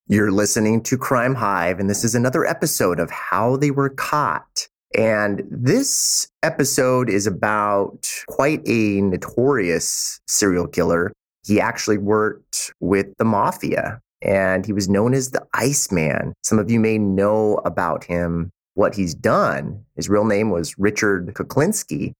You're listening to Crime Hive, and this is another episode of How They Were Caught. And this episode is about quite a notorious serial killer. He actually worked with the mafia, and he was known as the Iceman. Some of you may know about him, what he's done. His real name was Richard Kuklinski.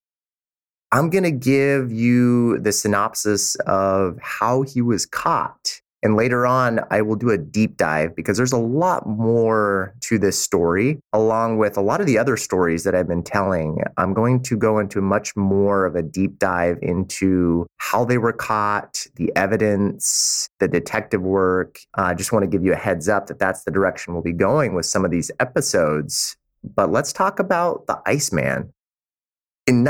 I'm going to give you the synopsis of how he was caught. And later on, I will do a deep dive because there's a lot more to this story, along with a lot of the other stories that I've been telling. I'm going to go into much more of a deep dive into how they were caught, the evidence, the detective work. I just want to give you a heads up that that's the direction we'll be going with some of these episodes. But let's talk about the Iceman. In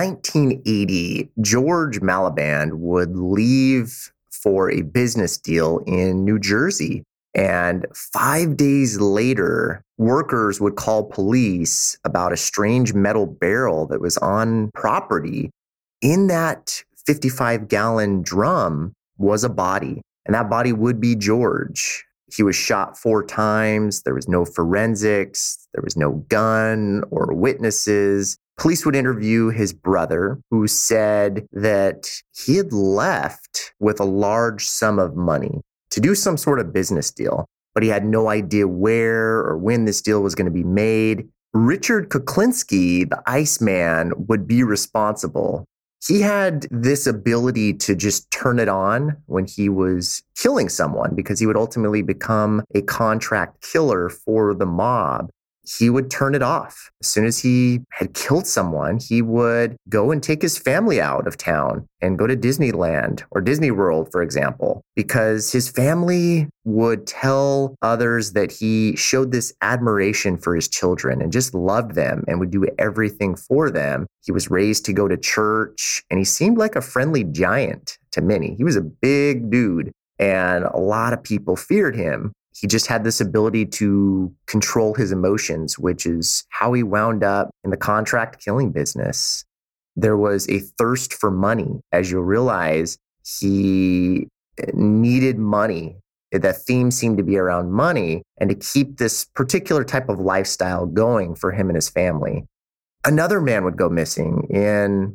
1980, George Maliband would leave for a business deal in New Jersey. And 5 days later, workers would call police about a strange metal barrel that was on property. In that 55-gallon drum was a body, and that body would be George. He was shot 4 times. There was no forensics. There was no gun or witnesses. Police would interview his brother, who said that he had left with a large sum of money to do some sort of business deal, but he had no idea where or when this deal was going to be made. Richard Kuklinski, the Iceman, would be responsible. He had this ability to just turn it on when he was killing someone because he would ultimately become a contract killer for the mob. He would turn it off. As soon as he had killed someone, he would go and take his family out of town and go to Disneyland or Disney World, for example, because his family would tell others that he showed this admiration for his children and just loved them and would do everything for them. He was raised to go to church, and he seemed like a friendly giant to many. He was a big dude, and a lot of people feared him. He just had this ability to control his emotions, which is how he wound up in the contract killing business. There was a thirst for money. As you'll realize, he needed money. The theme seemed to be around money and to keep this particular type of lifestyle going for him and his family. Another man would go missing in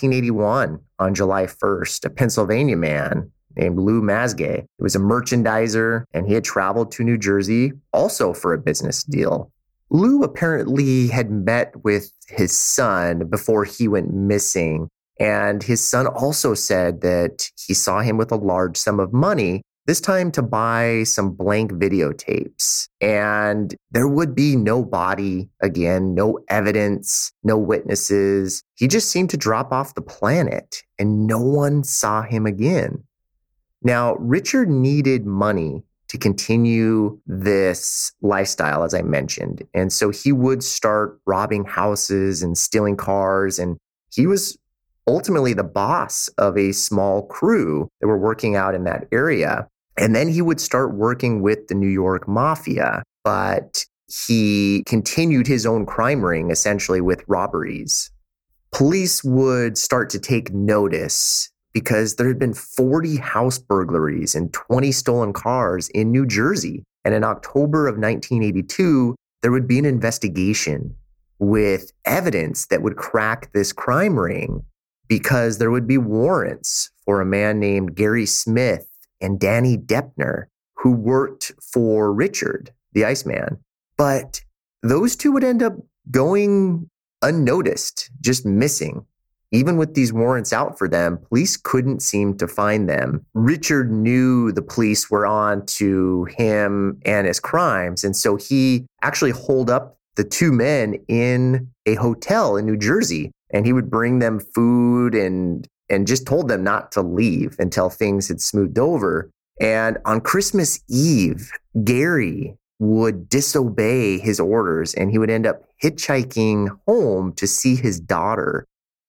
1981 on July 1st, a Pennsylvania man named Lou Masgay. He was a merchandiser, and he had traveled to New Jersey also for a business deal. Lou apparently had met with his son before he went missing, and his son also said that he saw him with a large sum of money, this time to buy some blank videotapes. And there would be no body again, no evidence, no witnesses. He just seemed to drop off the planet, and no one saw him again. Now, Richard needed money to continue this lifestyle, as I mentioned. And so he would start robbing houses and stealing cars. And he was ultimately the boss of a small crew that were working out in that area. And then he would start working with the New York Mafia. But he continued his own crime ring, essentially, with robberies. Police would start to take notice because there had been 40 house burglaries and 20 stolen cars in New Jersey. And in October of 1982, there would be an investigation with evidence that would crack this crime ring because there would be warrants for a man named Gary Smith and Danny Deppner who worked for Richard, the Iceman. But those two would end up going unnoticed, just missing. Even with these warrants out for them, police couldn't seem to find them. Richard knew the police were on to him and his crimes, and so he actually holed up the two men in a hotel in New Jersey, and he would bring them food and just told them not to leave until things had smoothed over. And on Christmas Eve, Gary would disobey his orders, and he would end up hitchhiking home to see his daughter.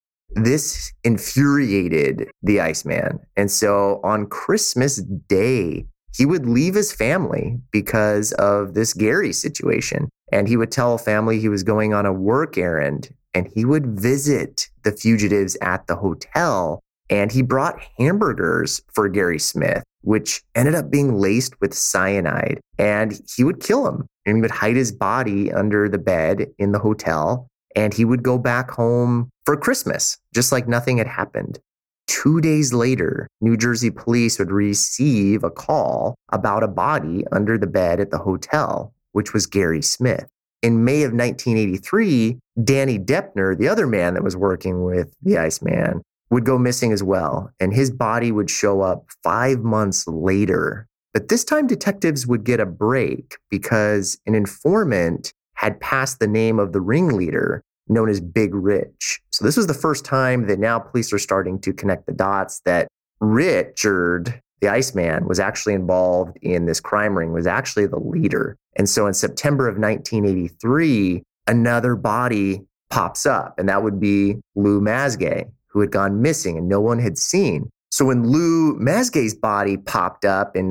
This infuriated the Iceman. And so on Christmas Day, he would leave his family because of this Gary situation. And he would tell family he was going on a work errand, and he would visit the fugitives at the hotel. And he brought hamburgers for Gary Smith. which ended up being laced with cyanide. And he would kill him. And he would hide his body under the bed in the hotel. And he would go back home for Christmas, just like nothing had happened. 2 days later, New Jersey police would receive a call about a body under the bed at the hotel, which was Gary Smith. In May of 1983, Danny Deppner, the other man that was working with the Iceman, would go missing as well, and his body would show up 5 months later. But this time, detectives would get a break because an informant had passed the name of the ringleader known as Big Rich. So this was the first time that now police are starting to connect the dots that Richard, the Iceman, was actually involved in this crime ring, was actually the leader. And so in September of 1983, another body pops up, and that would be Lou Masgay, who had gone missing and no one had seen. So when Lou Masgay's body popped up in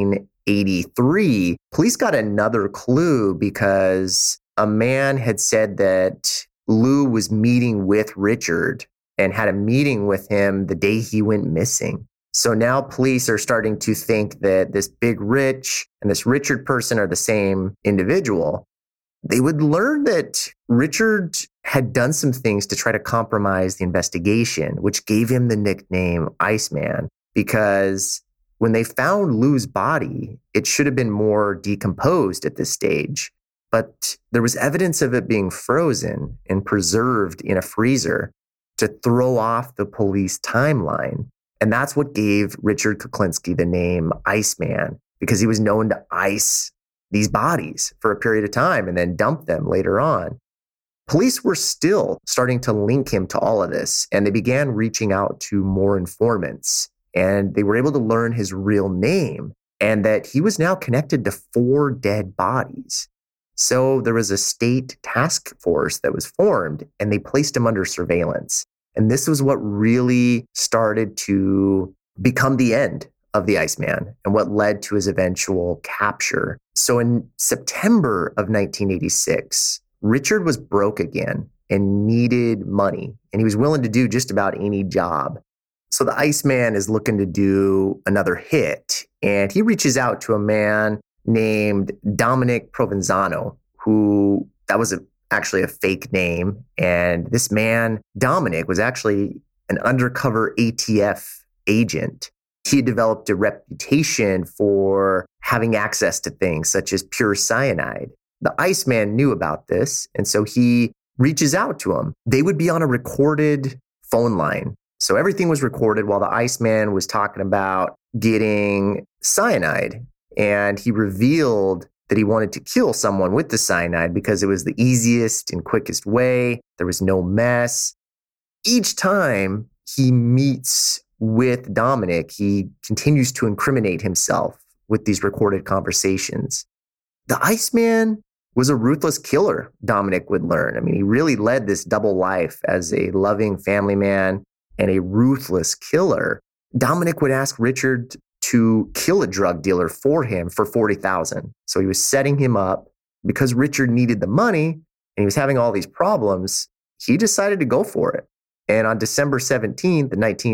1983, police got another clue because a man had said that Lou was meeting with Richard and had a meeting with him the day he went missing. So now police are starting to think that this Big Rich and this Richard person are the same individual. They would learn that Richard had done some things to try to compromise the investigation, which gave him the nickname Iceman, because when they found Lou's body, it should have been more decomposed at this stage. But there was evidence of it being frozen and preserved in a freezer to throw off the police timeline. And that's what gave Richard Kuklinski the name Iceman, because he was known to ice these bodies for a period of time and then dump them later on. Police were still starting to link him to all of this, and they began reaching out to more informants. And they were able to learn his real name and that he was now connected to 4 dead bodies. So there was a state task force that was formed, and they placed him under surveillance. And this was what really started to become the end of the Iceman and what led to his eventual capture. So in September of 1986, Richard was broke again and needed money, and he was willing to do just about any job. So the Iceman is looking to do another hit, and he reaches out to a man named Dominic Provenzano, who that was actually a fake name. And this man, Dominic, was actually an undercover ATF agent. He had developed a reputation for having access to things such as pure cyanide. The Iceman knew about this, and so he reaches out to him. They would be on a recorded phone line. So everything was recorded while the Iceman was talking about getting cyanide. And he revealed that he wanted to kill someone with the cyanide because it was the easiest and quickest way. There was no mess. Each time he meets with Dominic, he continues to incriminate himself with these recorded conversations. The Iceman was a ruthless killer, Dominic would learn. I mean, he really led this double life as a loving family man and a ruthless killer. Dominic would ask Richard to kill a drug dealer for him for $40,000. So he was setting him up because Richard needed the money and he was having all these problems. He decided to go for it. And on December 17th,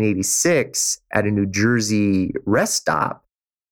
1986, at a New Jersey rest stop,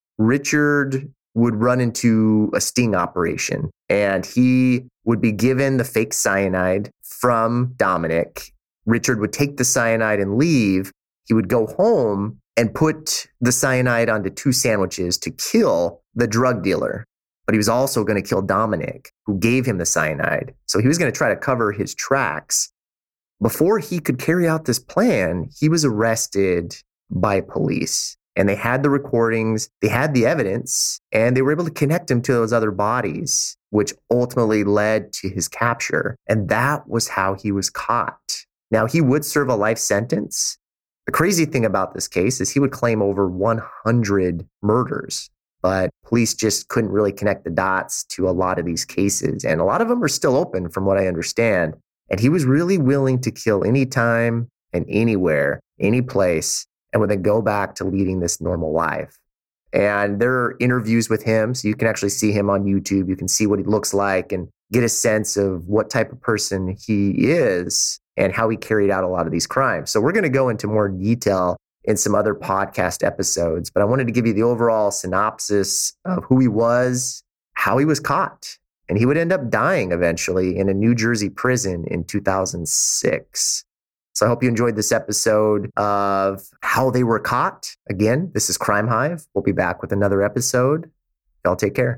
Richard would run into a sting operation and he would be given the fake cyanide from Dominic. Richard would take the cyanide and leave. He would go home and put the cyanide onto 2 sandwiches to kill the drug dealer. But he was also going to kill Dominic, who gave him the cyanide. So he was going to try to cover his tracks. Before he could carry out this plan, he was arrested by police. And they had the recordings, they had the evidence, and they were able to connect him to those other bodies, which ultimately led to his capture. And that was how he was caught. Now, he would serve a life sentence. The crazy thing about this case is he would claim over 100 murders, but police just couldn't really connect the dots to a lot of these cases. And a lot of them are still open from what I understand. And he was really willing to kill anytime and anywhere, any place, and would then go back to leading this normal life. And there are interviews with him, so you can actually see him on YouTube. You can see what he looks like and get a sense of what type of person he is and how he carried out a lot of these crimes. So we're going to go into more detail in some other podcast episodes, but I wanted to give you the overall synopsis of who he was, how he was caught, and he would end up dying eventually in a New Jersey prison in 2006. So I hope you enjoyed this episode of How They Were Caught. Again, this is Crime Hive. We'll be back with another episode. Y'all take care.